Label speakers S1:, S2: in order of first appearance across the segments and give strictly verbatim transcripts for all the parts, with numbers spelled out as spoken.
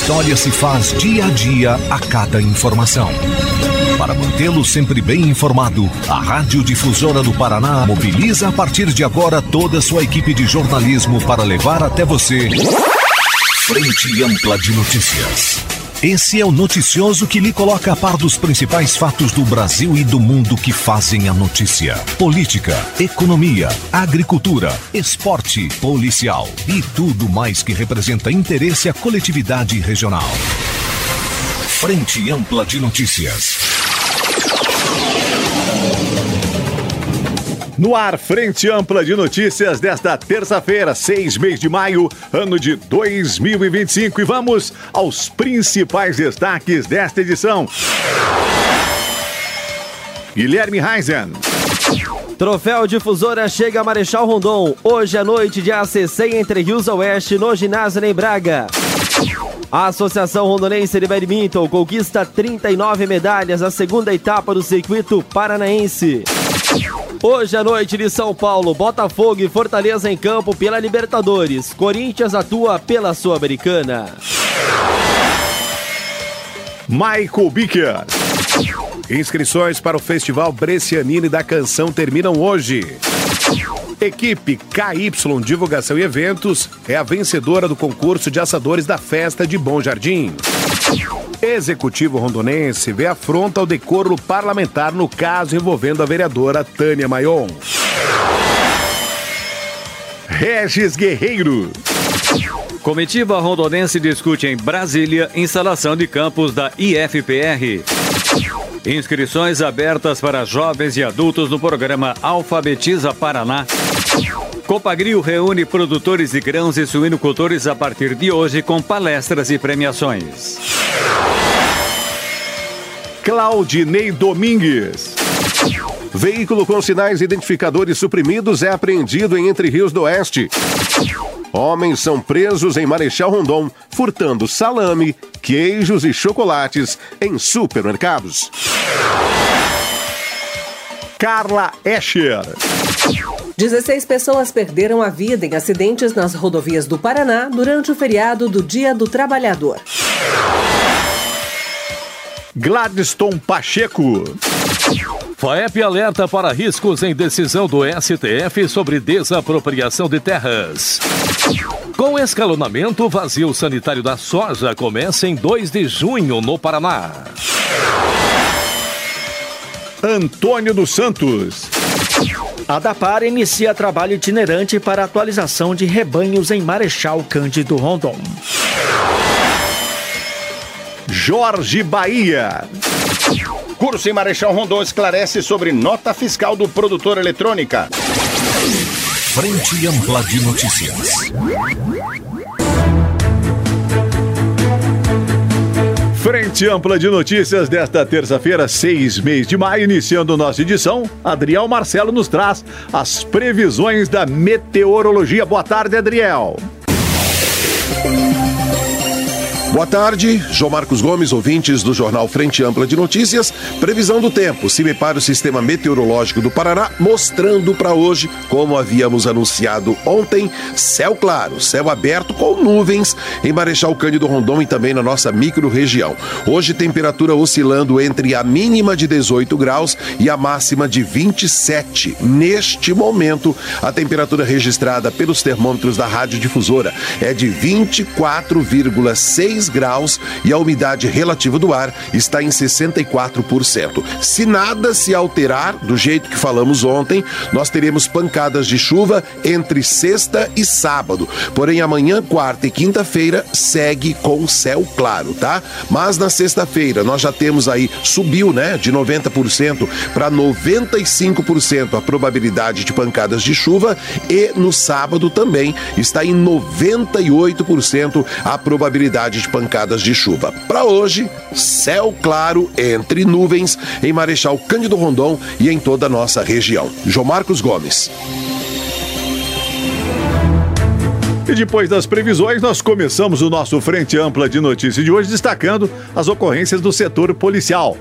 S1: história se faz dia a dia a cada informação. Para mantê-lo sempre bem informado, a Rádio Difusora do Paraná mobiliza a partir de agora toda a sua equipe de jornalismo para levar até você Frente Ampla de Notícias. Esse é o noticioso que lhe coloca a par dos principais fatos do Brasil e do mundo que fazem a notícia. Política, economia, agricultura, esporte, policial e tudo mais que representa interesse à coletividade regional. Frente Ampla de Notícias.
S2: No ar, Frente Ampla de Notícias desta terça-feira, seis de maio, ano de dois mil e vinte e cinco. E vamos aos principais destaques desta edição. Guilherme Reisen.
S3: Troféu Difusora chega a Marechal Rondon. Hoje à noite de A C C entre Rios Oeste no ginásio Ney Braga. A Associação Rondonense de Badminton conquista trinta e nove medalhas na segunda etapa do circuito paranaense. Hoje à noite de São Paulo, Botafogo e Fortaleza em campo pela Libertadores. Corinthians atua pela Sul-Americana.
S2: Michael Bicker.
S4: Inscrições para o Festival Brescianini da Canção terminam hoje. Equipe K Y Divulgação e Eventos é a vencedora do concurso de assadores da Festa de Bom Jardim. Executivo rondonense vê afronta ao decoro parlamentar no caso envolvendo a vereadora Tânia Mayon.
S2: Regis Guerreiro.
S5: Comitiva rondonense discute em Brasília instalação de campus da I F P R. Inscrições abertas para jovens e adultos no programa Alfabetiza Paraná. Copagril reúne produtores de grãos e suinocultores a partir de hoje com palestras e premiações.
S2: Claudinei Domingues.
S4: Veículo com sinais identificadores suprimidos é apreendido em Entre Rios do Oeste. Homens são presos em Marechal Rondon, furtando salame, queijos e chocolates em supermercados.
S2: Carla Escher.
S6: dezesseis pessoas perderam a vida em acidentes nas rodovias do Paraná durante o feriado do Dia do Trabalhador.
S2: Gladstone Pacheco.
S7: FAEP alerta para riscos em decisão do S T F sobre desapropriação de terras. Com escalonamento, o vazio sanitário da soja começa em dois de junho no Paraná.
S2: Antônio dos Santos.
S8: A DAPAR inicia trabalho itinerante para atualização de rebanhos em Marechal Cândido Rondon.
S2: Jorge Bahia.
S9: Curso em Marechal Rondon esclarece sobre nota fiscal do produtor eletrônica.
S1: Frente Ampla de Notícias.
S2: Frente Ampla de Notícias desta terça-feira, seis de maio, iniciando nossa edição. Adriel Marcelo nos traz as previsões da meteorologia. Boa tarde, Adriel.
S4: Boa tarde, João Marcos Gomes, ouvintes do Jornal Frente Ampla de Notícias. Previsão do tempo, se me para o Sistema Meteorológico do Paraná, mostrando para hoje, como havíamos anunciado ontem, céu claro, céu aberto com nuvens em Marechal Cândido Rondon e também na nossa micro-região. Hoje, temperatura oscilando entre a mínima de dezoito graus e a máxima de vinte e sete. Neste momento, a temperatura registrada pelos termômetros da Rádio Difusora é de vinte e quatro vírgula seis graus e a umidade relativa do ar está em sessenta e quatro por cento. Se nada se alterar do jeito que falamos ontem, nós teremos pancadas de chuva entre sexta e sábado. Porém, amanhã, quarta e quinta-feira segue com céu claro, tá? Mas na sexta-feira nós já temos aí, subiu, né, de noventa por cento para noventa e cinco por cento a probabilidade de pancadas de chuva e no sábado também está em noventa e oito por cento a probabilidade de pancadas de chuva. Para hoje, céu claro entre nuvens em Marechal Cândido Rondon e em toda a nossa região. João Marcos Gomes.
S2: E depois das previsões, nós começamos o nosso Frente Ampla de Notícias de hoje destacando as ocorrências do setor policial.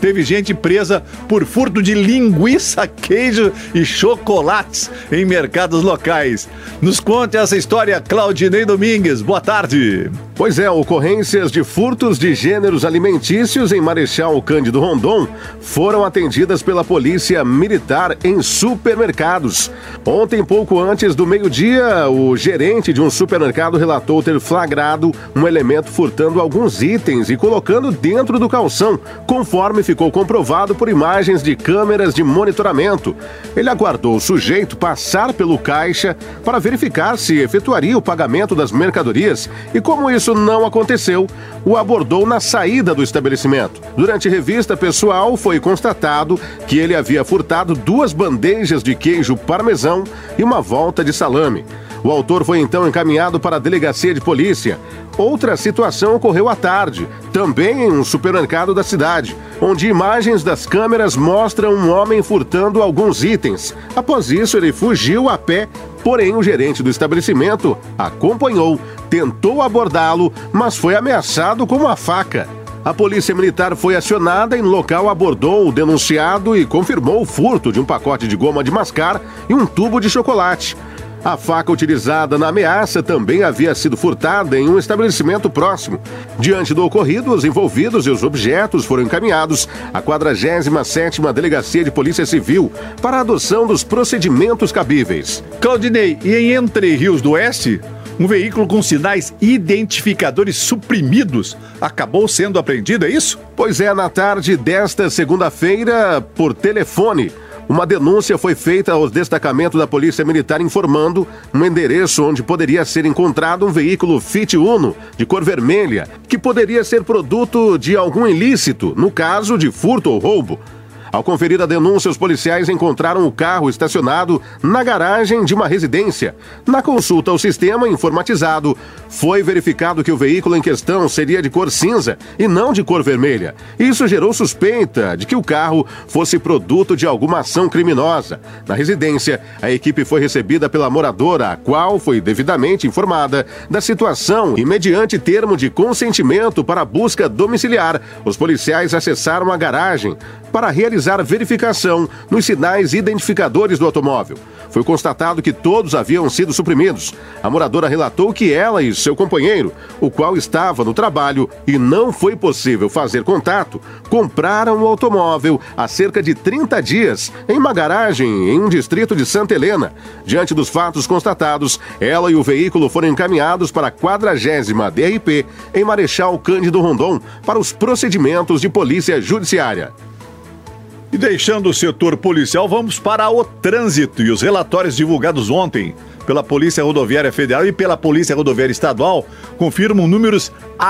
S2: teve gente presa por furto de linguiça, queijo e chocolates em mercados locais. Nos conte essa história, Claudinei Domingues. Boa tarde.
S4: Pois é, ocorrências de furtos de gêneros alimentícios em Marechal Cândido Rondon foram atendidas pela Polícia Militar em supermercados. Ontem, pouco antes do meio-dia, o gerente de um supermercado relatou ter flagrado um elemento furtando alguns itens e colocando dentro do calção, conforme ficou comprovado por imagens de câmeras de monitoramento. Ele aguardou o sujeito passar pelo caixa para verificar se efetuaria o pagamento das mercadorias e, como isso não aconteceu, o abordou na saída do estabelecimento. Durante revista pessoal, foi constatado que ele havia furtado duas bandejas de queijo parmesão e uma volta de salame. O autor foi então encaminhado para a delegacia de polícia. Outra situação ocorreu à tarde, também em um supermercado da cidade, onde imagens das câmeras mostram um homem furtando alguns itens. Após isso, ele fugiu a pé, porém o gerente do estabelecimento acompanhou, tentou abordá-lo, mas foi ameaçado com uma faca. A polícia militar foi acionada e no local abordou o denunciado e confirmou o furto de um pacote de goma de mascar e um tubo de chocolate. A faca utilizada na ameaça também havia sido furtada em um estabelecimento próximo. Diante do ocorrido, os envolvidos e os objetos foram encaminhados à quadragésima sétima Delegacia de Polícia Civil para a adoção dos procedimentos cabíveis.
S2: Claudinei, e em Entre Rios do Oeste, um veículo com sinais identificadores suprimidos acabou sendo apreendido, é isso?
S4: Pois é, na tarde desta segunda-feira, por telefone, uma denúncia foi feita ao destacamento da Polícia Militar informando um endereço onde poderia ser encontrado um veículo Fiat Uno de cor vermelha, que poderia ser produto de algum ilícito, no caso de furto ou roubo. Ao conferir a denúncia, os policiais encontraram o carro estacionado na garagem de uma residência. Na consulta ao sistema informatizado, foi verificado que o veículo em questão seria de cor cinza e não de cor vermelha. Isso gerou suspeita de que o carro fosse produto de alguma ação criminosa. Na residência, a equipe foi recebida pela moradora, a qual foi devidamente informada da situação e, mediante termo de consentimento para a busca domiciliar, os policiais acessaram a garagem para realizar a verificação nos sinais identificadores do automóvel. Foi constatado que todos haviam sido suprimidos. A moradora relatou que ela e seu companheiro, o qual estava no trabalho e não foi possível fazer contato, compraram o automóvel há cerca de trinta dias em uma garagem em um distrito de Santa Helena. Diante dos fatos constatados, ela e o veículo foram encaminhados para a quadragésima D R P em Marechal Cândido Rondon para os procedimentos de polícia judiciária.
S2: E deixando o setor policial, vamos para o trânsito e os relatórios divulgados ontem pela Polícia Rodoviária Federal e pela Polícia Rodoviária Estadual confirmam números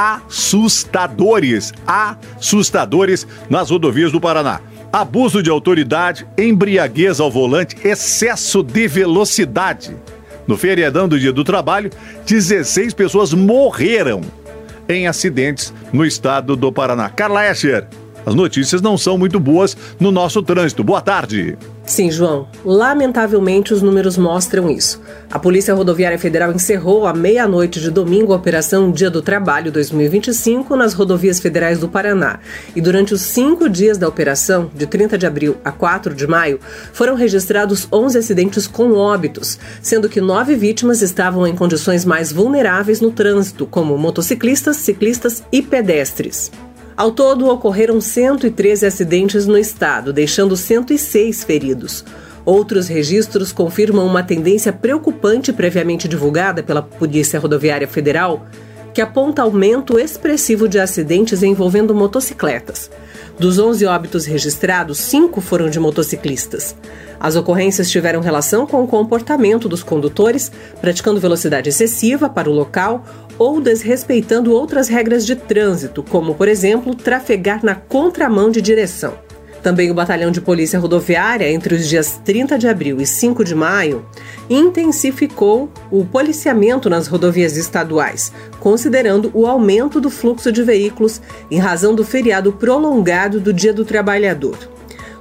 S2: assustadores, assustadores nas rodovias do Paraná. Abuso de autoridade, embriaguez ao volante, excesso de velocidade. No feriadão do Dia do Trabalho, dezesseis pessoas morreram em acidentes no estado do Paraná. Carla Escher, as notícias não são muito boas no nosso trânsito. Boa tarde.
S6: Sim, João. Lamentavelmente, os números mostram isso. A Polícia Rodoviária Federal encerrou à meia-noite de domingo a Operação Dia do Trabalho dois mil e vinte e cinco nas rodovias federais do Paraná. E durante os cinco dias da operação, de trinta de abril a quatro de maio, foram registrados onze acidentes com óbitos, sendo que nove vítimas estavam em condições mais vulneráveis no trânsito, como motociclistas, ciclistas e pedestres. Ao todo, ocorreram cento e treze acidentes no estado, deixando cento e seis feridos. Outros registros confirmam uma tendência preocupante previamente divulgada pela Polícia Rodoviária Federal, que aponta aumento expressivo de acidentes envolvendo motocicletas. Dos onze óbitos registrados, cinco foram de motociclistas. As ocorrências tiveram relação com o comportamento dos condutores, praticando velocidade excessiva para o local ou desrespeitando outras regras de trânsito, como, por exemplo, trafegar na contramão de direção. Também o Batalhão de Polícia Rodoviária, entre os dias trinta de abril e cinco de maio, intensificou o policiamento nas rodovias estaduais, considerando o aumento do fluxo de veículos em razão do feriado prolongado do Dia do Trabalhador.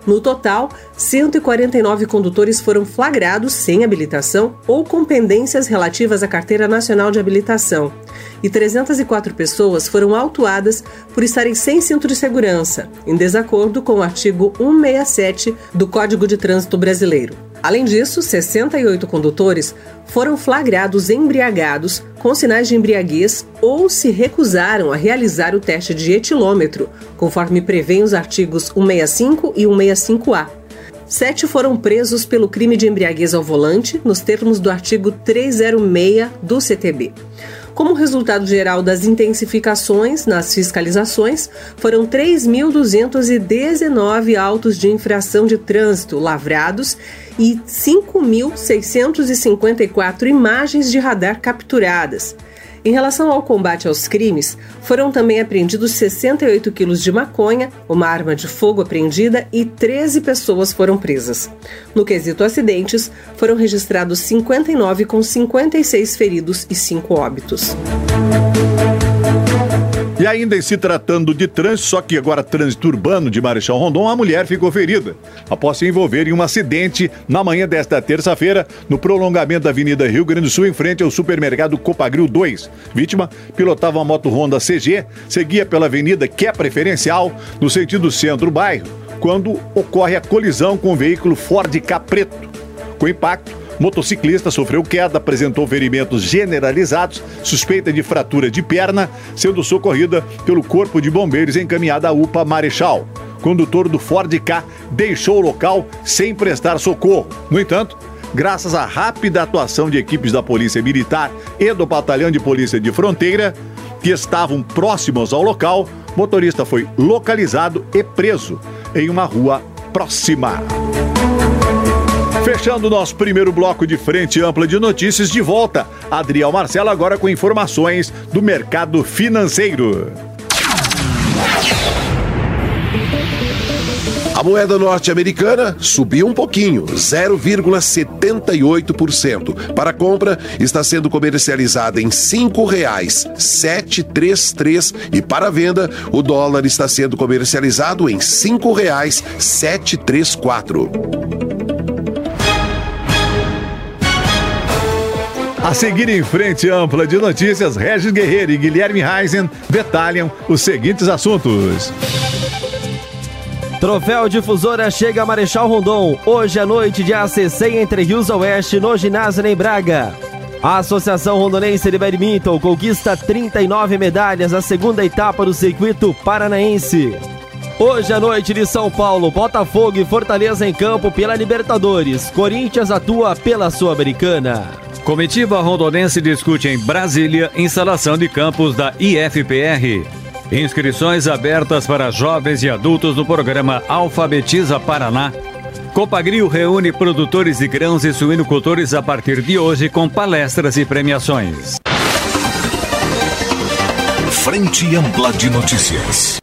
S6: No total, cento e quarenta e nove condutores foram flagrados sem habilitação ou com pendências relativas à Carteira Nacional de Habilitação. E trezentas e quatro pessoas foram autuadas por estarem sem cinto de segurança, em desacordo com o artigo cento e sessenta e sete do Código de Trânsito Brasileiro. Além disso, sessenta e oito condutores foram flagrados embriagados com sinais de embriaguez ou se recusaram a realizar o teste de etilômetro, conforme prevêem os artigos cento e sessenta e cinco e cento e sessenta e cinco A. Sete foram presos pelo crime de embriaguez ao volante, nos termos do artigo trezentos e seis do C T B. Como resultado geral das intensificações nas fiscalizações, foram três mil duzentos e dezenove autos de infração de trânsito lavrados e cinco mil seiscentos e cinquenta e quatro imagens de radar capturadas. Em relação ao combate aos crimes, foram também apreendidos sessenta e oito quilos de maconha, uma arma de fogo apreendida e treze pessoas foram presas. No quesito acidentes, foram registrados cinquenta e nove com cinquenta e seis feridos e cinco óbitos.
S2: E ainda em se tratando de trânsito, só que agora trânsito urbano de Marechal Rondon, a mulher ficou ferida após se envolver em um acidente na manhã desta terça-feira no prolongamento da Avenida Rio Grande do Sul, em frente ao supermercado Copagril dois. Vítima pilotava uma moto Honda C G, seguia pela avenida que é preferencial no sentido centro-bairro, quando ocorre a colisão com o veículo Ford Ka preto. Com impacto, motociclista sofreu queda, apresentou ferimentos generalizados, suspeita de fratura de perna, sendo socorrida pelo Corpo de Bombeiros encaminhada à U P A Marechal. Condutor do Ford Ka deixou o local sem prestar socorro. No entanto, graças à rápida atuação de equipes da Polícia Militar e do Batalhão de Polícia de Fronteira, que estavam próximos ao local, o motorista foi localizado e preso em uma rua próxima. Fechando o nosso primeiro bloco de frente ampla de notícias, de volta, Adriel Marcelo agora com informações do mercado financeiro.
S4: A moeda norte-americana subiu um pouquinho, zero vírgula setenta e oito por cento. Para compra, está sendo comercializada em cinco reais setecentos e trinta e três e para venda, o dólar está sendo comercializado em cinco reais setecentos e trinta e quatro.
S2: A seguir em frente ampla de notícias, Regis Guerreiro e Guilherme Reisen detalham os seguintes assuntos.
S3: Troféu Difusora chega a Marechal Rondon. Hoje à noite de A C C entre Rios Oeste no ginásio em Braga. A Associação Rondonense de Badminton conquista trinta e nove medalhas na segunda etapa do circuito paranaense. Hoje à noite de São Paulo, Botafogo e Fortaleza em campo pela Libertadores. Corinthians atua pela Sul-Americana.
S5: Comitiva rondonense discute em Brasília instalação de campos da I F P R. Inscrições abertas para jovens e adultos no programa Alfabetiza Paraná. Copagril reúne produtores de grãos e suinocultores a partir de hoje com palestras e premiações.
S1: Frente ampla de notícias.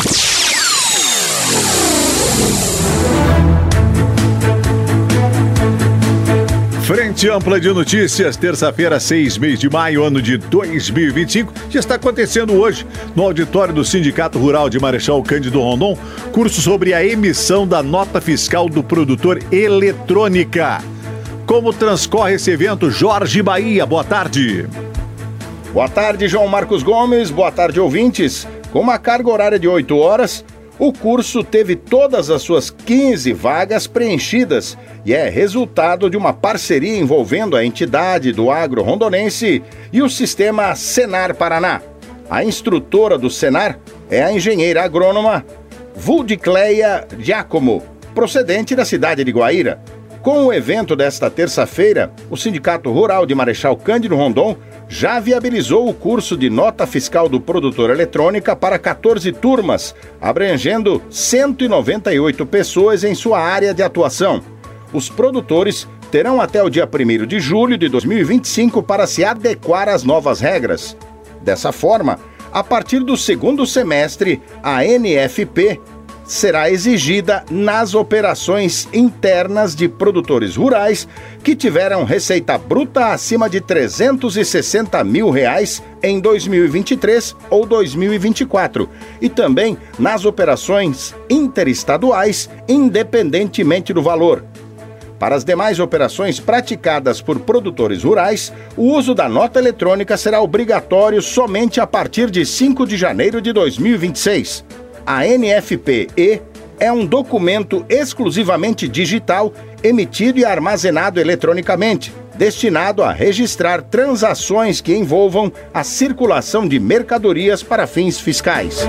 S2: Frente ampla de notícias, terça-feira, seis mês de maio, ano de dois mil e vinte e cinco, já está acontecendo hoje, no auditório do Sindicato Rural de Marechal Cândido Rondon, curso sobre a emissão da nota fiscal do produtor eletrônica. Como transcorre esse evento? Jorge Bahia, boa tarde.
S9: Boa tarde, João Marcos Gomes, boa tarde, ouvintes. Com uma carga horária de oito horas, o curso teve todas as suas quinze vagas preenchidas e é resultado de uma parceria envolvendo a entidade do agro rondonense e o sistema Senar Paraná. A instrutora do Senar é a engenheira agrônoma Vuldicleia Giacomo, procedente da cidade de Guaíra. Com o evento desta terça-feira, o Sindicato Rural de Marechal Cândido Rondon já viabilizou o curso de nota fiscal do produtor eletrônica para quatorze turmas, abrangendo cento e noventa e oito pessoas em sua área de atuação. Os produtores terão até o dia primeiro de julho de dois mil e vinte e cinco para se adequar às novas regras. Dessa forma, a partir do segundo semestre, a N F P será exigida nas operações internas de produtores rurais que tiveram receita bruta acima de trezentos e sessenta mil reais em dois mil e vinte e três ou dois mil e vinte e quatro e também nas operações interestaduais, independentemente do valor. Para as demais operações praticadas por produtores rurais, o uso da nota eletrônica será obrigatório somente a partir de cinco de janeiro de dois mil e vinte e seis. A N F P-E é um documento exclusivamente digital, emitido e armazenado eletronicamente, destinado a registrar transações que envolvam a circulação de mercadorias para fins fiscais.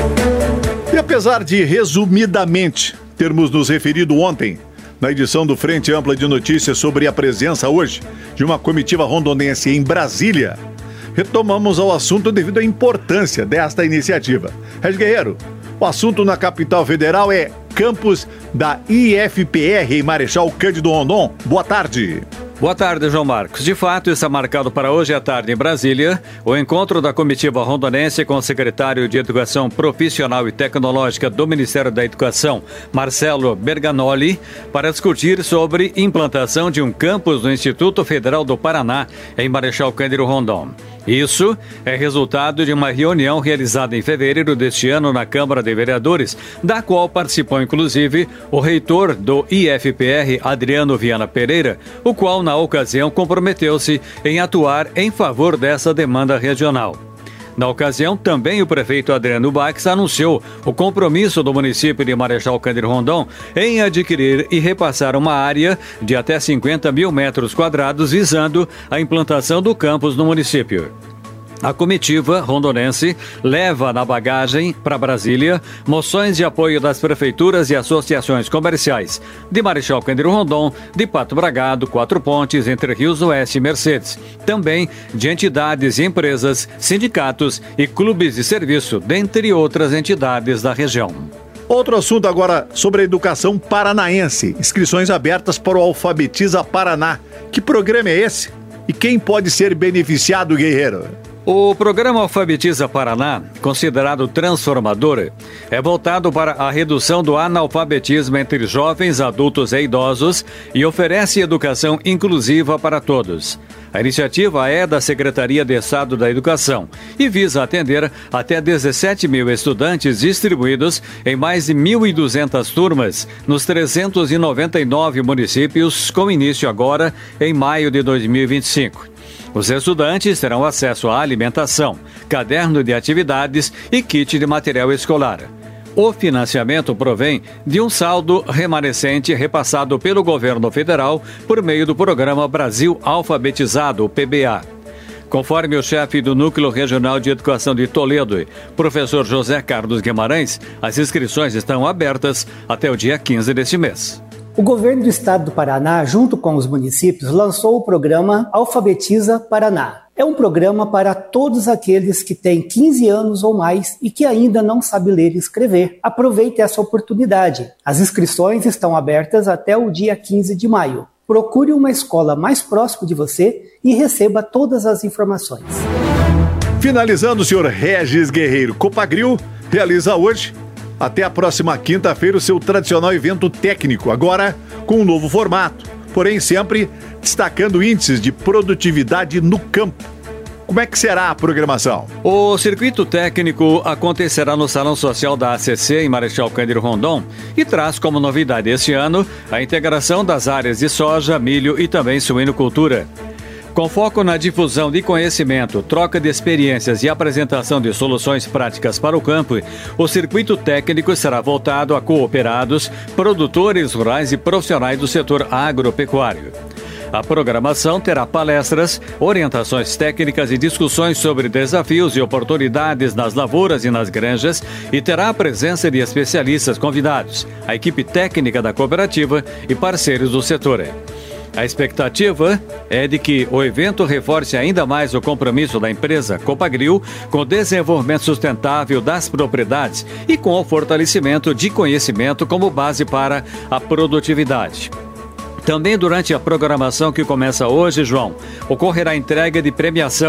S2: E apesar de, resumidamente, termos nos referido ontem, na edição do Frente Ampla de Notícias sobre a presença hoje de uma comitiva rondonense em Brasília, retomamos ao assunto devido à importância desta iniciativa. Regis Guerreiro, o assunto na capital federal é campus da I F P R em Marechal Cândido Rondon. Boa tarde.
S5: Boa tarde, João Marcos. De fato, está marcado para hoje à tarde em Brasília o encontro da comitiva rondonense com o secretário de Educação Profissional e Tecnológica do Ministério da Educação, Marcelo Berganoli, para discutir sobre implantação de um campus no Instituto Federal do Paraná, em Marechal Cândido Rondon. Isso é resultado de uma reunião realizada em fevereiro deste ano na Câmara de Vereadores, da qual participou inclusive o reitor do I F P R, Adriano Viana Pereira, o qual na ocasião comprometeu-se em atuar em favor dessa demanda regional. Na ocasião, também o prefeito Adriano Bax anunciou o compromisso do município de Marechal Cândido Rondon em adquirir e repassar uma área de até cinquenta mil metros quadrados visando a implantação do campus no município. A comitiva rondonense leva na bagagem para Brasília moções de apoio das prefeituras e associações comerciais de Marechal Cândido Rondon, de Pato Bragado, Quatro Pontes, Entre Rios Oeste e Mercedes. Também de entidades e empresas, sindicatos e clubes de serviço, dentre outras entidades da região.
S2: Outro assunto agora sobre a educação paranaense. Inscrições abertas para o Alfabetiza Paraná. Que programa é esse? E quem pode ser beneficiado, Guerreiro?
S5: O programa Alfabetiza Paraná, considerado transformador, é voltado para a redução do analfabetismo entre jovens, adultos e idosos e oferece educação inclusiva para todos. A iniciativa é da Secretaria de Estado da Educação e visa atender até dezessete mil estudantes distribuídos em mais de mil e duzentas turmas nos trezentos e noventa e nove municípios, com início agora em maio de dois mil e vinte e cinco. Os estudantes terão acesso à alimentação, caderno de atividades e kit de material escolar. O financiamento provém de um saldo remanescente repassado pelo governo federal por meio do programa Brasil Alfabetizado, o P B A. Conforme o chefe do Núcleo Regional de Educação de Toledo, professor José Carlos Guimarães, as inscrições estão abertas até o dia quinze deste mês.
S10: O governo do estado do Paraná, junto com os municípios, lançou o programa Alfabetiza Paraná. É um programa para todos aqueles que têm quinze anos ou mais e que ainda não sabem ler e escrever. Aproveite essa oportunidade. As inscrições estão abertas até o dia quinze de maio. Procure uma escola mais próxima de você e receba todas as informações.
S2: Finalizando, o senhor Regis Guerreiro, Copagril realiza hoje, até a próxima quinta-feira, o seu tradicional evento técnico, agora com um novo formato, porém sempre destacando índices de produtividade no campo. Como é que será a programação?
S5: O circuito técnico acontecerá no Salão Social da A C C, em Marechal Cândido Rondon, e traz como novidade este ano a integração das áreas de soja, milho e também suinocultura. Com foco na difusão de conhecimento, troca de experiências e apresentação de soluções práticas para o campo, o circuito técnico será voltado a cooperados, produtores rurais e profissionais do setor agropecuário. A programação terá palestras, orientações técnicas e discussões sobre desafios e oportunidades nas lavouras e nas granjas e terá a presença de especialistas convidados, a equipe técnica da cooperativa e parceiros do setor. A expectativa é de que o evento reforce ainda mais o compromisso da empresa Copagril com o desenvolvimento sustentável das propriedades e com o fortalecimento de conhecimento como base para a produtividade. Também durante a programação que começa hoje, João, ocorrerá a entrega de premiação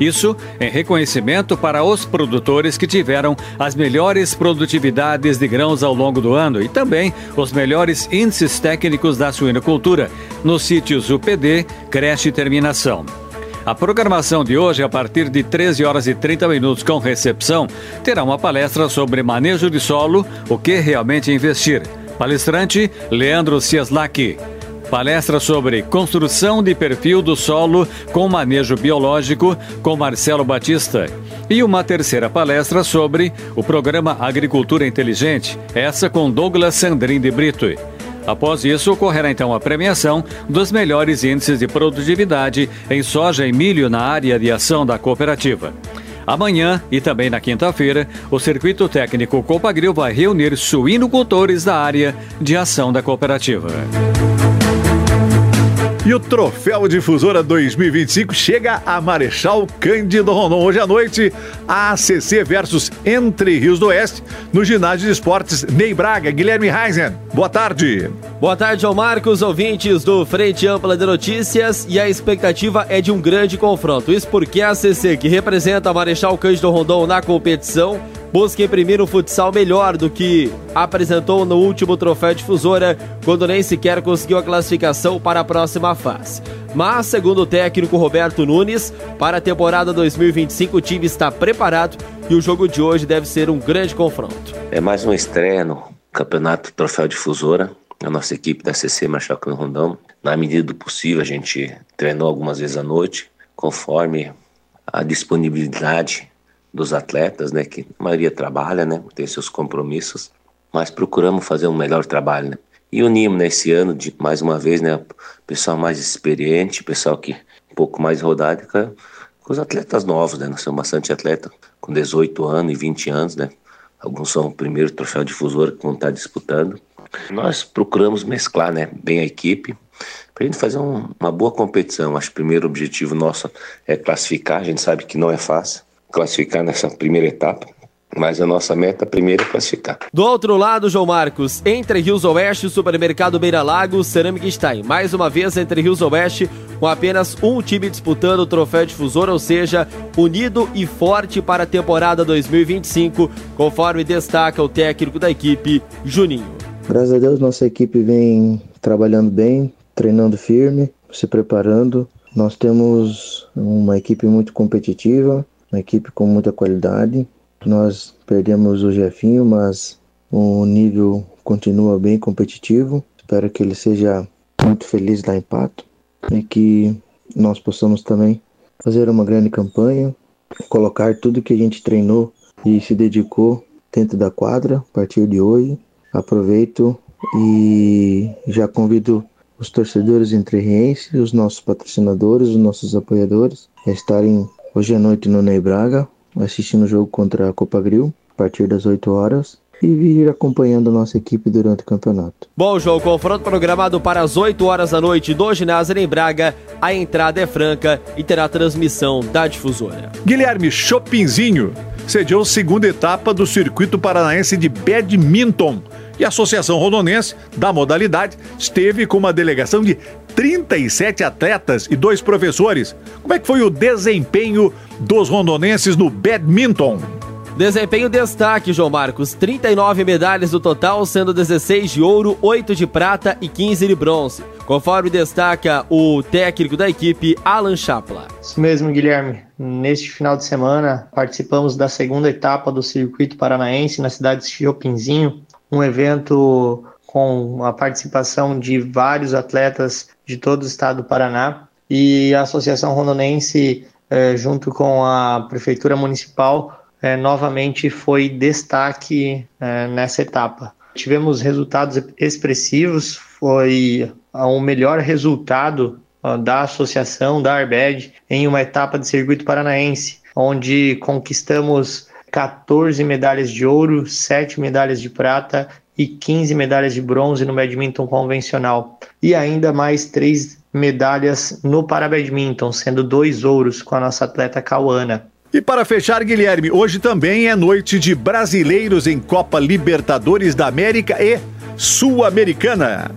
S5: Isso em reconhecimento para os produtores que tiveram as melhores produtividades de grãos ao longo do ano e também os melhores índices técnicos da suinocultura nos sítios U P D, creche e terminação. A programação de hoje, a partir de treze horas e trinta minutos com recepção, terá uma palestra sobre manejo de solo, o que realmente investir. Palestrante, Leandro Cieslak. Palestra sobre construção de perfil do solo com manejo biológico, com Marcelo Batista. E uma terceira palestra sobre o programa Agricultura Inteligente, essa com Douglas Sandrin de Brito. Após isso, ocorrerá então a premiação dos melhores índices de produtividade em soja e milho na área de ação da cooperativa. Amanhã e também na quinta-feira, o Circuito Técnico Copagril vai reunir suinocultores da área de ação da cooperativa.
S2: E o Troféu Difusora dois mil e vinte e cinco chega a Marechal Cândido Rondon. Hoje à noite, a A C C versus Entre Rios do Oeste, no ginásio de esportes Ney Braga. Guilherme Reisen, boa tarde.
S3: Boa tarde, João Marcos, ouvintes do Frente Ampla de Notícias. E a expectativa é de um grande confronto. Isso porque a A C C, que representa a Marechal Cândido Rondon na competição, busca imprimir um futsal melhor do que apresentou no último Troféu Difusora, quando nem sequer conseguiu a classificação para a próxima fase. Mas, segundo o técnico Roberto Nunes, para a temporada dois mil e vinte e cinco o time está preparado e o jogo de hoje deve ser um grande confronto.
S11: É mais uma estreia no Campeonato Troféu Difusora. A nossa equipe da A C C Marechal Cândido Rondon, na medida do possível, a gente treinou algumas vezes à noite, conforme a disponibilidade dos atletas, né, que a maioria trabalha, né, tem seus compromissos, mas procuramos fazer um melhor trabalho, né. E unimos nesse né, ano, de, mais uma vez, né, pessoal mais experiente, pessoal que um pouco mais rodado, com, com os atletas novos, né, nós temos bastante atleta com dezoito anos e vinte anos, né, alguns são o primeiro Troféu Difusor que vão estar disputando. Nós procuramos mesclar, né, bem a equipe, para a gente fazer um, uma boa competição. Acho que o primeiro objetivo nosso é classificar, a gente sabe que não é fácil classificar nessa primeira etapa, mas a nossa meta primeiro é classificar.
S3: Do outro lado, João Marcos, Entre Rios Oeste, Supermercado Beira Lago, Cerâmica Stein. Mais uma vez, Entre Rios Oeste, com apenas um time disputando o Troféu Difusor, ou seja, unido e forte para a temporada dois mil e vinte e cinco, conforme destaca o técnico da equipe, Juninho.
S12: Graças a Deus, nossa equipe vem trabalhando bem, treinando firme, se preparando. Nós temos uma equipe muito competitiva, uma equipe com muita qualidade. Nós perdemos o Jefinho, mas o nível continua bem competitivo. Espero que ele seja muito feliz lá em Pato e que nós possamos também fazer uma grande campanha, colocar tudo que a gente treinou e se dedicou dentro da quadra a partir de hoje. Aproveito e já convido os torcedores entrerrienses, os nossos patrocinadores, os nossos apoiadores a estarem hoje à noite no Ney Braga, assistindo o jogo contra a Copagril, a partir das oito horas, e vir acompanhando a nossa equipe durante o campeonato.
S3: Bom, João, confronto programado para as oito horas da noite do ginásio Ney Braga. A entrada é franca e terá transmissão da Difusora.
S2: Guilherme Chopinzinho sediou a segunda etapa do Circuito Paranaense de Badminton. E a Associação Rondonense da modalidade esteve com uma delegação de trinta e sete atletas e dois professores. Como é que foi o desempenho dos rondonenses no badminton?
S3: Desempenho destaque, João Marcos. trinta e nove medalhas no total, sendo dezesseis de ouro, oito de prata e quinze de bronze, conforme destaca o técnico da equipe, Alan Chapla.
S13: Isso mesmo, Guilherme. Neste final de semana, participamos da segunda etapa do Circuito Paranaense na cidade de Chopinzinho, um evento com a participação de vários atletas de todo o estado do Paraná, e a Associação Rondonense, eh, junto com a Prefeitura Municipal, eh, novamente foi destaque eh, nessa etapa. Tivemos resultados expressivos, foi o melhor resultado uh, da associação, da Arbed, em uma etapa de circuito paranaense, onde conquistamos quatorze medalhas de ouro, sete medalhas de prata e quinze medalhas de bronze no badminton convencional. E ainda mais três medalhas no parabadminton, sendo dois ouros com a nossa atleta Cauana.
S2: E para fechar, Guilherme, hoje também é noite de brasileiros em Copa Libertadores da América e Sul-Americana.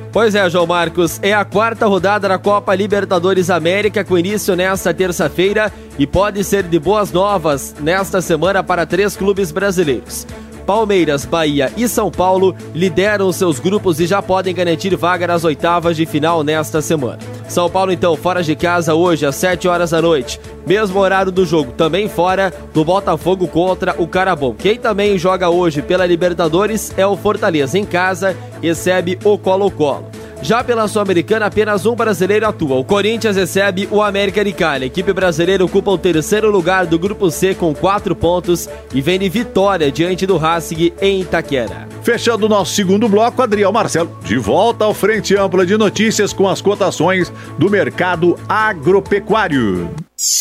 S3: Pois é, João Marcos, é a quarta rodada da Copa Libertadores América com início nesta terça-feira e pode ser de boas novas nesta semana para três clubes brasileiros. Palmeiras, Bahia e São Paulo lideram seus grupos e já podem garantir vaga nas oitavas de final nesta semana. São Paulo, então, fora de casa hoje às sete horas da noite. Mesmo horário do jogo, também fora do Botafogo contra o Carabão. Quem também joga hoje pela Libertadores é o Fortaleza. Em casa, recebe o Colo-Colo. Já pela Sul-Americana, apenas um brasileiro atua. O Corinthians recebe o América de Cali. A equipe brasileira ocupa o terceiro lugar do Grupo C com quatro pontos e vem de vitória diante do Racing em Itaquera.
S2: Fechando o nosso segundo bloco, Adriel Marcelo, de volta ao Frente Ampla de Notícias com as cotações do mercado agropecuário.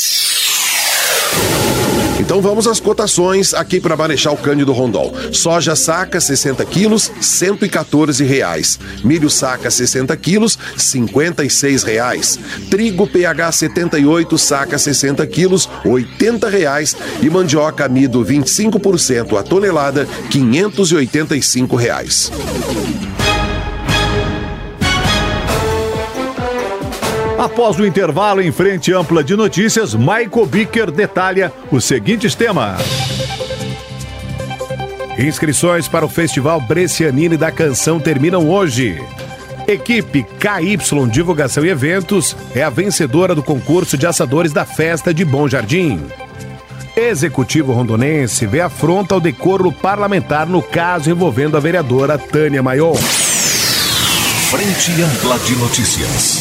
S4: Então vamos às cotações aqui para Marechal Cândido Rondon. Soja saca sessenta quilos, cento e quatorze reais. Milho saca sessenta quilos, cinquenta e seis reais. Trigo P H setenta e oito saca sessenta quilos, oitenta reais. E mandioca amido vinte e cinco por cento a tonelada, quinhentos e oitenta e cinco reais.
S2: Após o intervalo em Frente Ampla de Notícias, Michael Bicker detalha os seguintes temas.
S14: Inscrições para o Festival Brescianini da Canção terminam hoje. Equipe K Y Divulgação e Eventos é a vencedora do concurso de assadores da Festa de Bom Jardim. Executivo rondonense vê afronta ao decoro parlamentar no caso envolvendo a vereadora Tânia Maior.
S1: Frente Ampla de Notícias.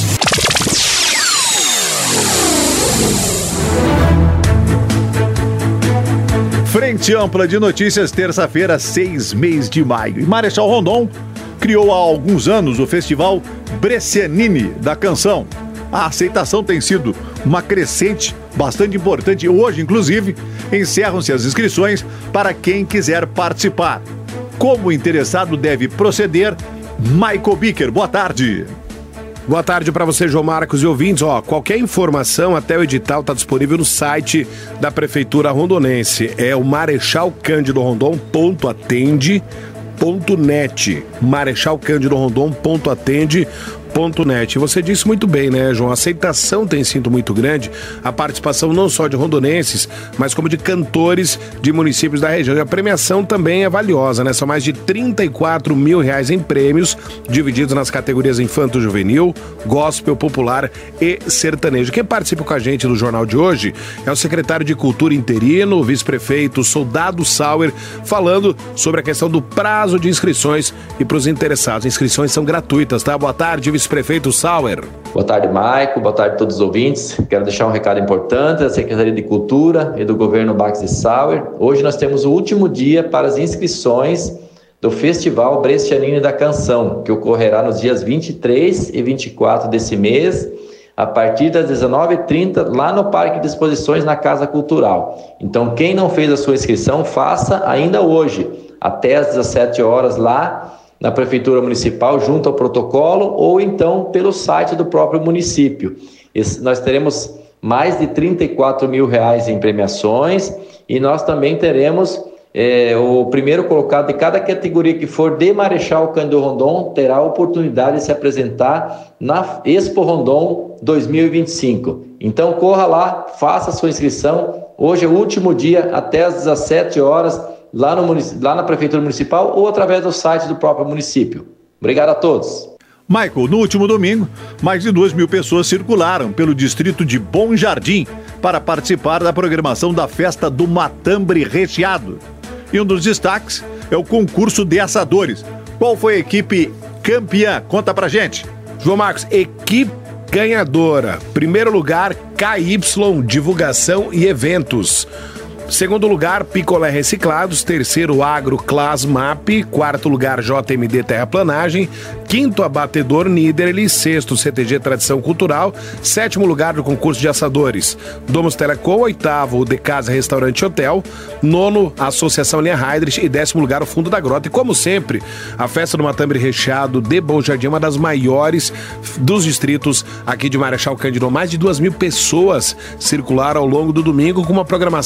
S2: Frente Ampla de Notícias, terça-feira, seis mês de maio. E Marechal Rondon criou há alguns anos o Festival Brescianini da Canção. A aceitação tem sido uma crescente bastante importante. Hoje, inclusive, encerram-se as inscrições para quem quiser participar. Como o interessado deve proceder? Michael Bicker, boa tarde.
S14: Boa tarde para você, João Marcos e ouvintes. Ó, qualquer informação, até o edital está disponível no site da Prefeitura Rondonense. É o marechal cândido rondon ponto atende ponto net. marechal cândido rondon ponto atende ponto net. Você disse muito bem, né, João? A aceitação tem sido muito grande, a participação não só de rondonenses, mas como de cantores de municípios da região. E a premiação também é valiosa, né? São mais de trinta e quatro mil reais em prêmios, divididos nas categorias infanto-juvenil, gospel, popular e sertanejo. Quem participa com a gente do jornal de hoje é o secretário de Cultura interino, o vice-prefeito Soldado Sauer, falando sobre a questão do prazo de inscrições e para os interessados. Inscrições são gratuitas, tá? Boa tarde, vice-prefeito Sauer.
S15: Boa tarde, Maico. Boa tarde a todos os ouvintes. Quero deixar um recado importante da Secretaria de Cultura e do governo Bax e Sauer. Hoje nós temos o último dia para as inscrições do Festival Brescianini da Canção, que ocorrerá nos dias vinte e três e vinte e quatro desse mês, a partir das dezenove e trinta, lá no Parque de Exposições, na Casa Cultural. Então, quem não fez a sua inscrição, faça ainda hoje, até às dezessete horas, lá na Prefeitura Municipal, junto ao protocolo, ou então pelo site do próprio município. Esse, nós teremos mais de trinta e quatro mil reais em premiações e nós também teremos é, o primeiro colocado de cada categoria que for de Marechal Cândido Rondon terá a oportunidade de se apresentar na Expo Rondon dois mil e vinte e cinco. Então corra lá, faça a sua inscrição. Hoje é o último dia, até às dezessete horas, Lá, no munic... lá na Prefeitura Municipal ou através do site do próprio município. Obrigado a todos.
S2: Michael, no último domingo, mais de duas mil pessoas circularam pelo distrito de Bom Jardim para participar da programação da festa do Matambre Recheado. E um dos destaques é o concurso de assadores. Qual foi a equipe campeã? Conta pra gente.
S14: João Marcos, equipe ganhadora. Primeiro lugar, K Y Divulgação e Eventos. Segundo lugar, Picolé Reciclados. Terceiro, Agro Class Map. Quarto lugar, J M D Terraplanagem. Quinto, Abatedor Niederli. Sexto, C T G Tradição Cultural. Sétimo lugar do concurso de assadores, Domus Telecom. Oitavo, o De Casa Restaurante Hotel. Nono, a Associação Linha Heidrich. E décimo lugar, o Fundo da Grota. E como sempre, a festa do Matambre Recheado de Bom Jardim é uma das maiores dos distritos aqui de Marechal Cândido. Mais de duas mil pessoas circularam ao longo do domingo com uma programação que contou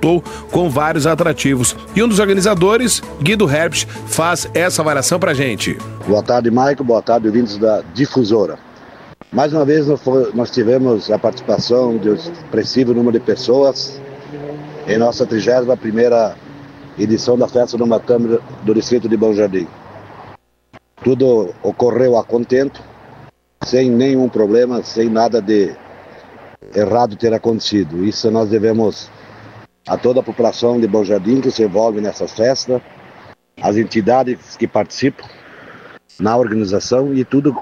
S14: contou com vários atrativos. E um dos organizadores, Guido Herbst, faz essa avaliação pra gente.
S16: Boa tarde, Maico. Boa tarde, ouvintes da Difusora. Mais uma vez nós tivemos a participação de um expressivo número de pessoas em nossa trigésima primeira edição da Festa do Matame do Distrito de Bom Jardim. Tudo ocorreu a contento, sem nenhum problema, sem nada de errado ter acontecido. Isso nós devemos a toda a população de Bom Jardim que se envolve nessa festa, as entidades que participam na organização, e tudo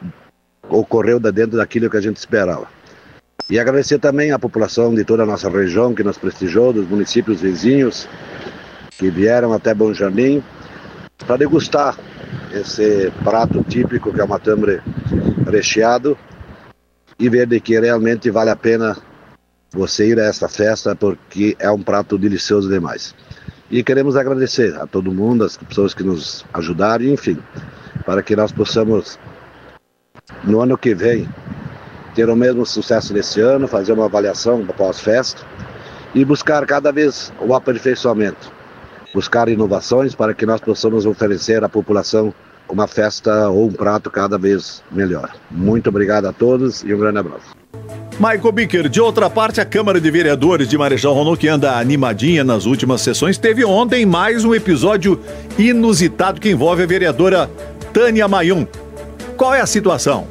S16: ocorreu dentro daquilo que a gente esperava. E agradecer também à população de toda a nossa região que nos prestigiou, dos municípios vizinhos que vieram até Bom Jardim para degustar esse prato típico que é o matambre recheado e ver de que realmente vale a pena você ir a essa festa, porque é um prato delicioso demais. E queremos agradecer a todo mundo, as pessoas que nos ajudaram, enfim, para que nós possamos, no ano que vem, ter o mesmo sucesso desse ano, fazer uma avaliação pós-festa e buscar cada vez o aperfeiçoamento, buscar inovações para que nós possamos oferecer à população uma festa ou um prato cada vez melhor. Muito obrigado a todos e um grande abraço.
S2: Michael Bicker, de outra parte, a Câmara de Vereadores de Marechal Rondon, que anda animadinha nas últimas sessões, teve ontem mais um episódio inusitado que envolve a vereadora Tânia Mayum. Qual é a situação?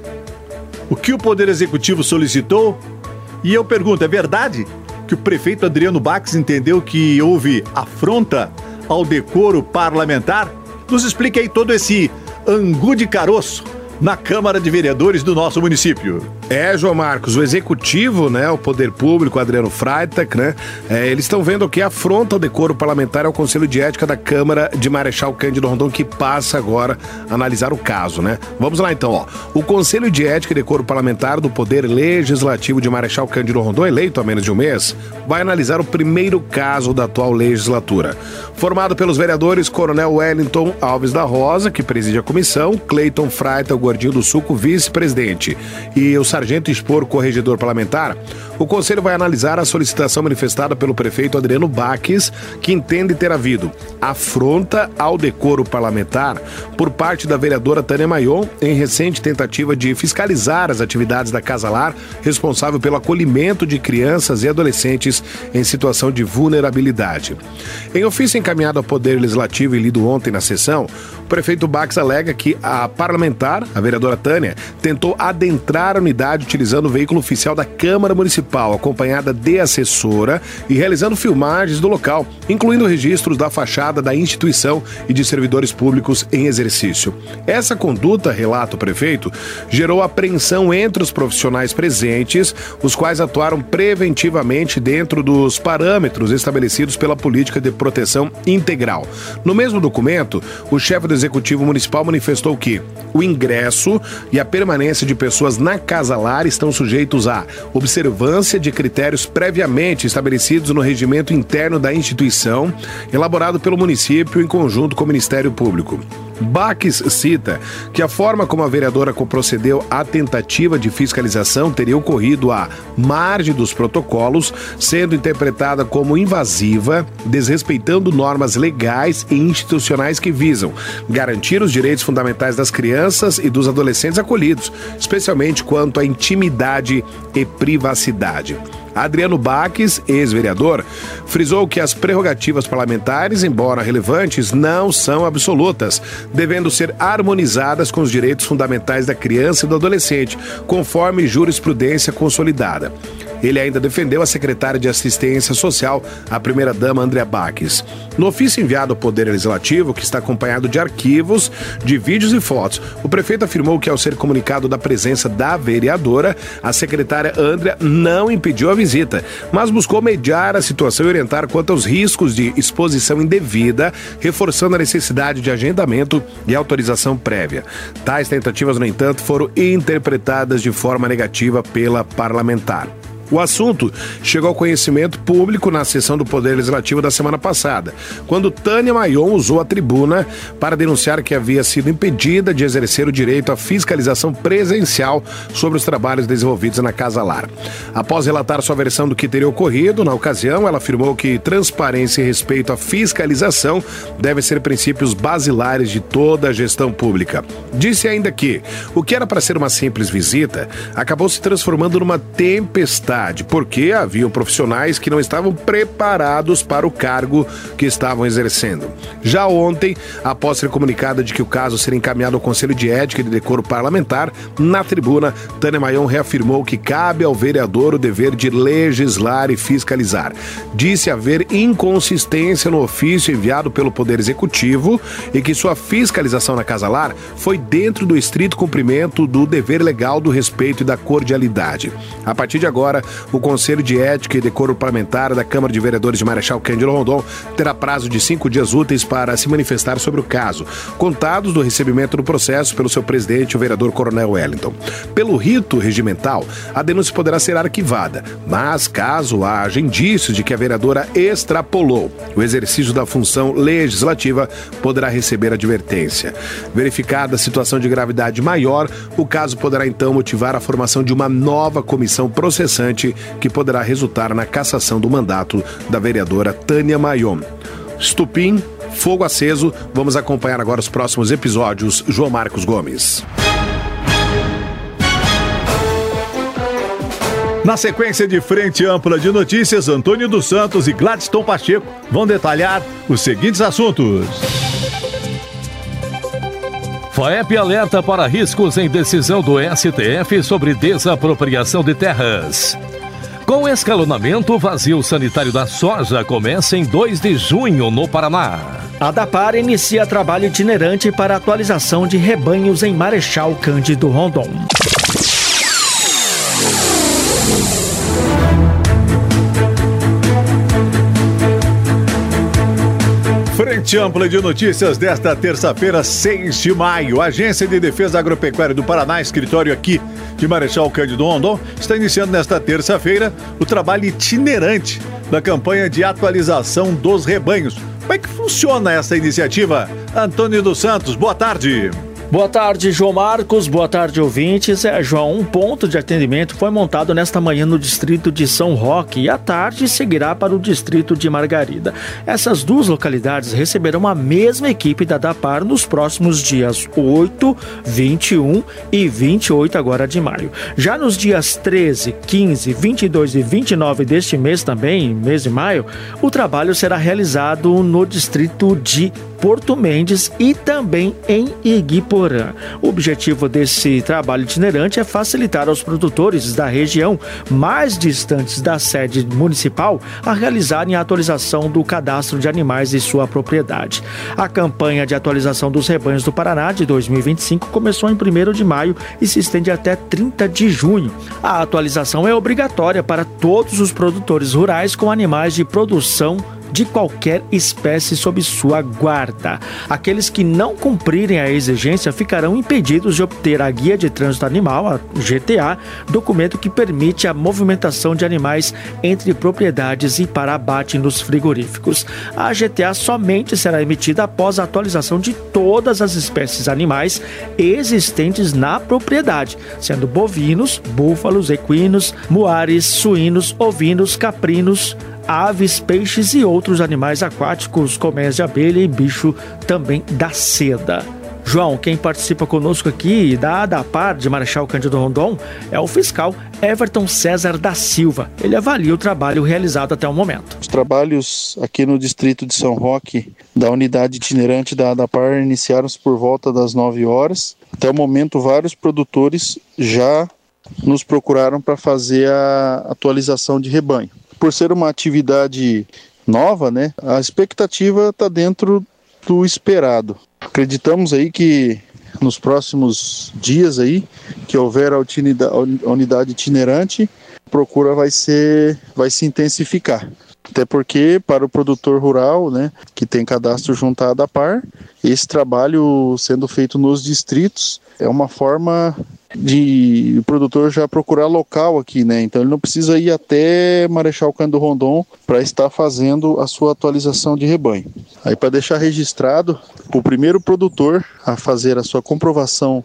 S2: O que o Poder Executivo solicitou? E eu pergunto, é verdade que o prefeito Adriano Baques entendeu que houve afronta ao decoro parlamentar? Nos explique aí todo esse angu de caroço na Câmara de Vereadores do nosso município.
S14: É, João Marcos, o Executivo, né, o Poder Público, Adriano Freitag, né, é, eles estão vendo que afronta o decoro parlamentar ao Conselho de Ética da Câmara de Marechal Cândido Rondon, que passa agora a analisar o caso, né. Vamos lá então, ó. O Conselho de Ética e Decoro Parlamentar do Poder Legislativo de Marechal Cândido Rondon, eleito há menos de um mês, vai analisar o primeiro caso da atual legislatura. Formado pelos vereadores Coronel Wellington Alves da Rosa, que preside a comissão, Cleiton Freitag, o Gordinho do Suco, vice-presidente, e o Sargento Expor, corregedor parlamentar, o Conselho vai analisar a solicitação manifestada pelo prefeito Adriano Baques, que entende ter havido afronta ao decoro parlamentar por parte da vereadora Tânia Mayum em recente tentativa de fiscalizar as atividades da Casa Lar, responsável pelo acolhimento de crianças e adolescentes em situação de vulnerabilidade. Em ofício encaminhado ao Poder Legislativo e lido ontem na sessão, o prefeito Baques alega que a parlamentar, a vereadora Tânia, tentou adentrar a unidade utilizando o veículo oficial da Câmara Municipal, acompanhada de assessora e realizando filmagens do local, incluindo registros da fachada da instituição e de servidores públicos em exercício. Essa conduta, relata o prefeito, gerou apreensão entre os profissionais presentes, os quais atuaram preventivamente dentro dos parâmetros estabelecidos pela Política de Proteção Integral. No mesmo documento, o chefe do Executivo Municipal manifestou que o ingresso e a permanência de pessoas na Casa Lar estão sujeitos à observância de critérios previamente estabelecidos no regimento interno da instituição, elaborado pelo município em conjunto com o Ministério Público. Baques cita que a forma como a vereadora procedeu à tentativa de fiscalização teria ocorrido à margem dos protocolos, sendo interpretada como invasiva, desrespeitando normas legais e institucionais que visam garantir os direitos fundamentais das crianças e dos adolescentes acolhidos, especialmente quanto à intimidade e privacidade. Adriano Baques, ex-vereador, frisou que as prerrogativas parlamentares, embora relevantes, não são absolutas, devendo ser harmonizadas com os direitos fundamentais da criança e do adolescente, conforme jurisprudência consolidada. Ele ainda defendeu a secretária de Assistência Social, a primeira-dama Andrea Baques. No ofício enviado ao Poder Legislativo, que está acompanhado de arquivos, de vídeos e fotos, o prefeito afirmou que, ao ser comunicado da presença da vereadora, a secretária Andrea não impediu a visita, mas buscou mediar a situação e orientar quanto aos riscos de exposição indevida, reforçando a necessidade de agendamento e autorização prévia. Tais tentativas, no entanto, foram interpretadas de forma negativa pela parlamentar. O assunto chegou ao conhecimento público na sessão do Poder Legislativo da semana passada, quando Tânia Mayon usou a tribuna para denunciar que havia sido impedida de exercer o direito à fiscalização presencial sobre os trabalhos desenvolvidos na Casa Lar. Após relatar sua versão do que teria ocorrido, na ocasião, ela afirmou que transparência e respeito à fiscalização devem ser princípios basilares de toda a gestão pública. Disse ainda que o que era para ser uma simples visita acabou se transformando numa tempestade, porque haviam profissionais que não estavam preparados para o cargo que estavam exercendo. Já ontem, após ser comunicada de que o caso seria encaminhado ao Conselho de Ética e de Decoro Parlamentar, na tribuna, Tânia Mayon reafirmou que cabe ao vereador o dever de legislar e fiscalizar. Disse haver inconsistência no ofício enviado pelo Poder Executivo e que sua fiscalização na Casa Lar foi dentro do estrito cumprimento do dever legal do respeito e da cordialidade. A partir de agora, o Conselho de Ética e Decoro Parlamentar da Câmara de Vereadores de Marechal Cândido Rondon terá prazo de cinco dias úteis para se manifestar sobre o caso, contados do recebimento do processo pelo seu presidente, o vereador Coronel Wellington. Pelo rito regimental, a denúncia poderá ser arquivada, mas caso haja indícios de que a vereadora extrapolou o exercício da função legislativa, poderá receber advertência. Verificada a situação de gravidade maior, o caso poderá então motivar a formação de uma nova comissão processante que poderá resultar na cassação do mandato da vereadora Tânia Mayon. Estupim, fogo aceso, vamos acompanhar agora os próximos episódios. João Marcos Gomes.
S2: Na sequência de Frente Ampla de Notícias, Antônio dos Santos e Gladstone Pacheco vão detalhar os seguintes assuntos.
S7: FAEP alerta para riscos em decisão do S T F sobre desapropriação de terras. Com escalonamento, o vazio sanitário da soja começa em dois de junho no Paraná.
S8: A DAPAR inicia trabalho itinerante para atualização de rebanhos em Marechal Cândido Rondon.
S2: Frente Ampla de Notícias desta terça-feira, seis de maio. A Agência de Defesa Agropecuária do Paraná, escritório aqui de Marechal Cândido Rondon, está iniciando nesta terça-feira o trabalho itinerante da campanha de atualização dos rebanhos. Como é que funciona essa iniciativa? Antônio dos Santos, boa tarde.
S8: Boa tarde, João Marcos. Boa tarde, ouvintes. É, João, um ponto de atendimento foi montado nesta manhã no distrito de São Roque e à tarde seguirá para o distrito de Margarida. Essas duas localidades receberão a mesma equipe da DAPAR nos próximos dias oito, vinte e um e vinte e oito agora de maio. Já nos dias treze, quinze, vinte e dois e vinte e nove deste mês também, mês de maio, o trabalho será realizado no distrito de Porto Mendes e também em Iguiporã. O objetivo desse trabalho itinerante é facilitar aos produtores da região mais distantes da sede municipal a realizarem a atualização do cadastro de animais de sua propriedade. A campanha de atualização dos rebanhos do Paraná de dois mil e vinte e cinco começou em primeiro de maio e se estende até trinta de junho. A atualização é obrigatória para todos os produtores rurais com animais de produção de qualquer espécie sob sua guarda. Aqueles que não cumprirem a exigência ficarão impedidos de obter a Guia de Trânsito Animal, a G T A, documento que permite a movimentação de animais entre propriedades e para abate nos frigoríficos. A G T A somente será emitida após a atualização de todas as espécies animais existentes na propriedade, sendo bovinos, búfalos, equinos, muares, suínos, ovinos, caprinos, aves, peixes e outros animais aquáticos, colmeias de abelha e bicho também da seda. João, quem participa conosco aqui da DAPAR de Marechal Cândido Rondon é o fiscal Everton César da Silva. Ele avalia o trabalho realizado até o momento.
S17: Os trabalhos aqui no distrito de São Roque da unidade itinerante da DAPAR iniciaram-se por volta das nove horas. Até o momento, vários produtores já nos procuraram para fazer a atualização de rebanho. Por ser uma atividade nova, né, a expectativa está dentro do esperado. Acreditamos aí que nos próximos dias aí, que houver a unidade itinerante, a procura vai ser, vai se intensificar. Até porque, para o produtor rural, né, que tem cadastro junto à ADAPAR, esse trabalho sendo feito nos distritos é uma forma de o produtor já procurar local aqui, né? Então ele não precisa ir até Marechal Cândido Rondon para estar fazendo a sua atualização de rebanho. Aí, para deixar registrado, o primeiro produtor a fazer a sua comprovação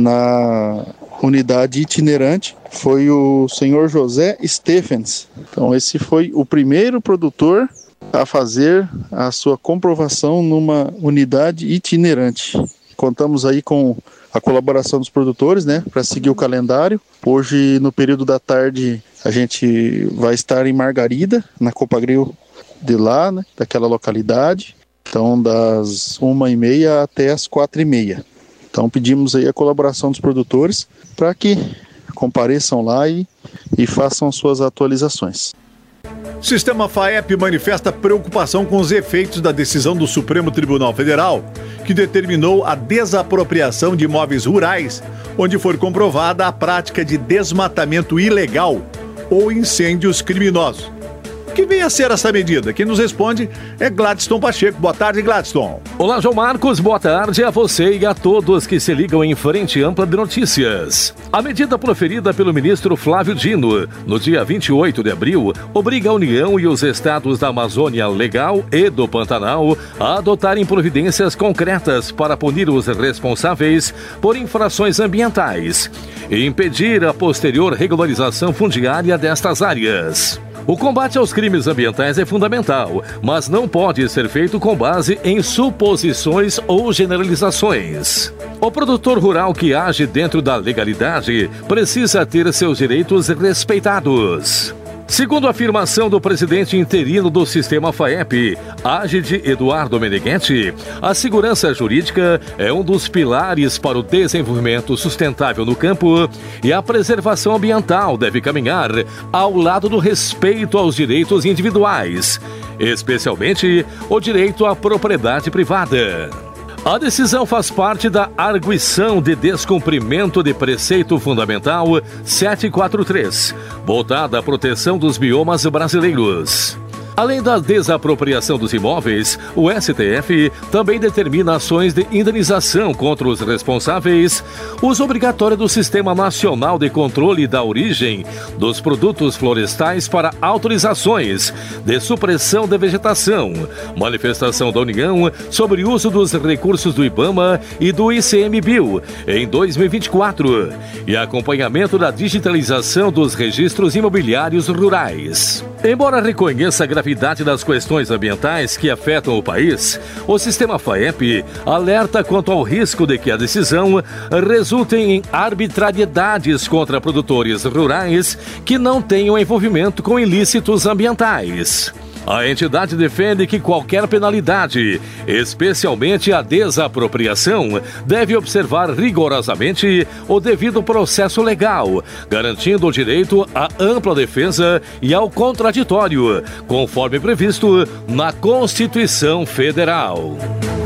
S17: na unidade itinerante foi o senhor José Stephens. Então esse foi o primeiro produtor a fazer a sua comprovação numa unidade itinerante. Contamos aí com a colaboração dos produtores, né, para seguir o calendário. Hoje, no período da tarde, a gente vai estar em Margarida, na Copagril de lá, né, daquela localidade. Então, das uma e meia até as quatro e meia. Então, pedimos aí a colaboração dos produtores para que compareçam lá e, e façam suas atualizações.
S2: Sistema FAEP manifesta preocupação com os efeitos da decisão do Supremo Tribunal Federal, que determinou a desapropriação de imóveis rurais, onde for comprovada a prática de desmatamento ilegal ou incêndios criminosos. O que vem a ser essa medida? Quem nos responde é Gladstone Pacheco. Boa tarde, Gladstone.
S7: Olá, João Marcos. Boa tarde a você e a todos que se ligam em Frente Ampla de Notícias. A medida proferida pelo ministro Flávio Dino, no dia vinte e oito de abril, obriga a União e os estados da Amazônia Legal e do Pantanal a adotarem providências concretas para punir os responsáveis por infrações ambientais e impedir a posterior regularização fundiária destas áreas. O combate aos crimes ambientais é fundamental, mas não pode ser feito com base em suposições ou generalizações. O produtor rural que age dentro da legalidade precisa ter seus direitos respeitados. Segundo a afirmação do presidente interino do sistema FAEP, Ágide Eduardo Meneghetti, a segurança jurídica é um dos pilares para o desenvolvimento sustentável no campo e a preservação ambiental deve caminhar ao lado do respeito aos direitos individuais, especialmente o direito à propriedade privada. A decisão faz parte da arguição de descumprimento de preceito fundamental setecentos e quarenta e três, voltada à proteção dos biomas brasileiros. Além da desapropriação dos imóveis, o S T F também determina ações de indenização contra os responsáveis, uso obrigatório do Sistema Nacional de Controle da Origem dos Produtos Florestais para autorizações de supressão de vegetação, manifestação da União sobre o uso dos recursos do IBAMA e do ICMBio em dois mil e vinte e quatro e acompanhamento da digitalização dos registros imobiliários rurais. Embora reconheça a gravidade das questões ambientais que afetam o país, o sistema FAEP alerta quanto ao risco de que a decisão resulte em arbitrariedades contra produtores rurais que não tenham envolvimento com ilícitos ambientais. A entidade defende que qualquer penalidade, especialmente a desapropriação, deve observar rigorosamente o devido processo legal, garantindo o direito à ampla defesa e ao contraditório, conforme previsto na Constituição Federal.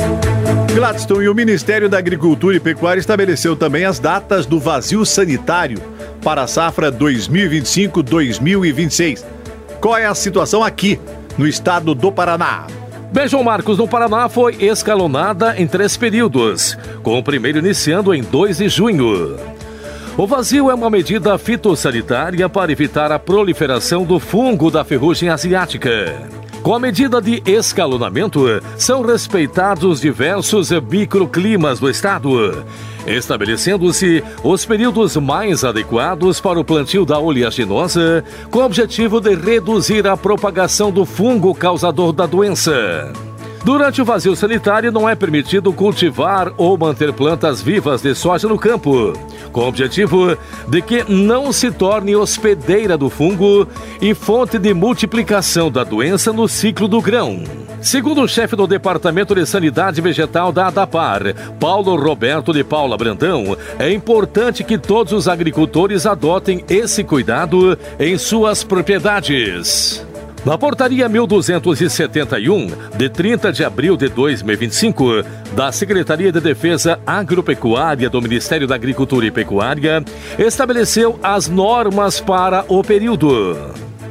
S2: Gladstone, e o Ministério da Agricultura e Pecuária estabeleceu também as datas do vazio sanitário para a safra dois mil e vinte e cinco dois mil e vinte e seis. Qual é a situação aqui no estado do Paraná?
S7: Bem, João Marcos, no Paraná foi escalonada em três períodos, com o primeiro iniciando em dois de junho. O vazio é uma medida fitossanitária para evitar a proliferação do fungo da ferrugem asiática. Com a medida de escalonamento, são respeitados diversos microclimas do estado, estabelecendo-se os períodos mais adequados para o plantio da oleaginosa, com o objetivo de reduzir a propagação do fungo causador da doença. Durante o vazio sanitário, não é permitido cultivar ou manter plantas vivas de soja no campo, com o objetivo de que não se torne hospedeira do fungo e fonte de multiplicação da doença no ciclo do grão. Segundo o chefe do Departamento de Sanidade Vegetal da ADAPAR, Paulo Roberto de Paula Brandão, é importante que todos os agricultores adotem esse cuidado em suas propriedades. Na portaria mil duzentos e setenta e um, de trinta de abril de dois mil e vinte e cinco, da Secretaria de Defesa Agropecuária do Ministério da Agricultura e Pecuária, estabeleceu as normas para o período.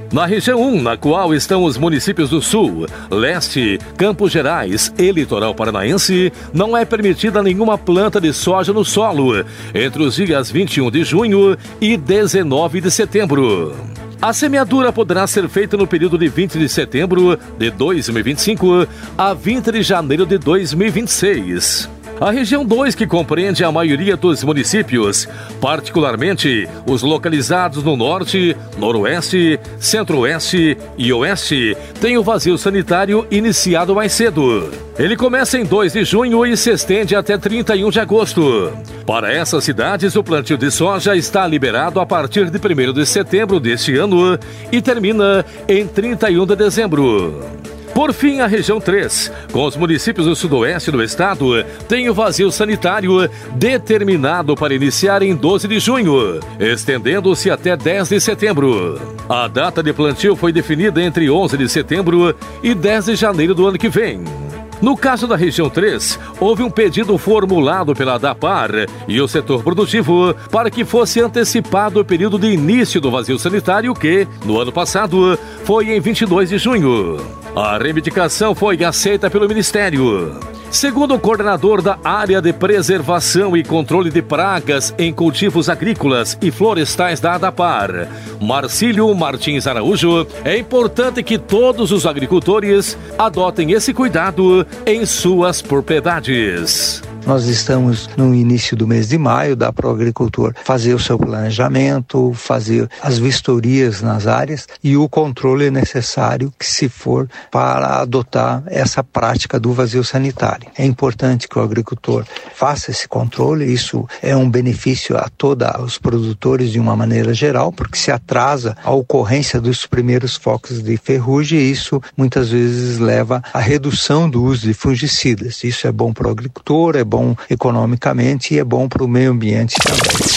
S7: Na região um, na qual estão os municípios do Sul, Leste, Campos Gerais e Litoral Paranaense, não é permitida nenhuma planta de soja no solo entre os dias vinte e um de junho e dezenove de setembro. A semeadura poderá ser feita no período de vinte de setembro de dois mil e vinte e cinco a vinte de janeiro de dois mil e vinte e seis. A região dois, que compreende a maioria dos municípios, particularmente os localizados no norte, noroeste, centro-oeste e oeste, tem o vazio sanitário iniciado mais cedo. Ele começa em dois de junho e se estende até trinta e um de agosto. Para essas cidades, o plantio de soja está liberado a partir de primeiro de setembro deste ano e termina em trinta e um de dezembro. Por fim, a região três, com os municípios do sudoeste do estado, tem o vazio sanitário determinado para iniciar em doze de junho, estendendo-se até dez de setembro. A data de plantio foi definida entre onze de setembro e dez de janeiro do ano que vem. No caso da região três, houve um pedido formulado pela ADAPAR e o setor produtivo para que fosse antecipado o período de início do vazio sanitário que, no ano passado, foi em vinte e dois de junho. A reivindicação foi aceita pelo Ministério. Segundo o coordenador da área de preservação e controle de pragas em cultivos agrícolas e florestais da ADAPAR, Marcílio Martins Araújo, é importante que todos os agricultores adotem esse cuidado em suas propriedades.
S18: Nós estamos no início do mês de maio, dá para o agricultor fazer o seu planejamento, fazer as vistorias nas áreas e o controle necessário que se for para adotar essa prática do vazio sanitário. É importante que o agricultor faça esse controle, isso é um benefício a todos os produtores de uma maneira geral, porque se atrasa a ocorrência dos primeiros focos de ferrugem e isso muitas vezes leva à redução do uso de fungicidas. Isso é bom para o agricultor, é bom bom economicamente e é bom para o meio ambiente também.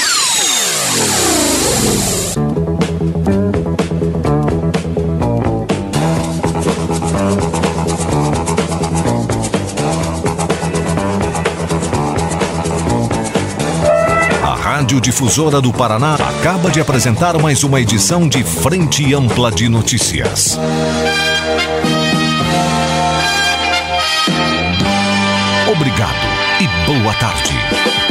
S1: A Rádio Difusora do Paraná acaba de apresentar mais uma edição de Frente Ampla de Notícias. Obrigado e boa tarde.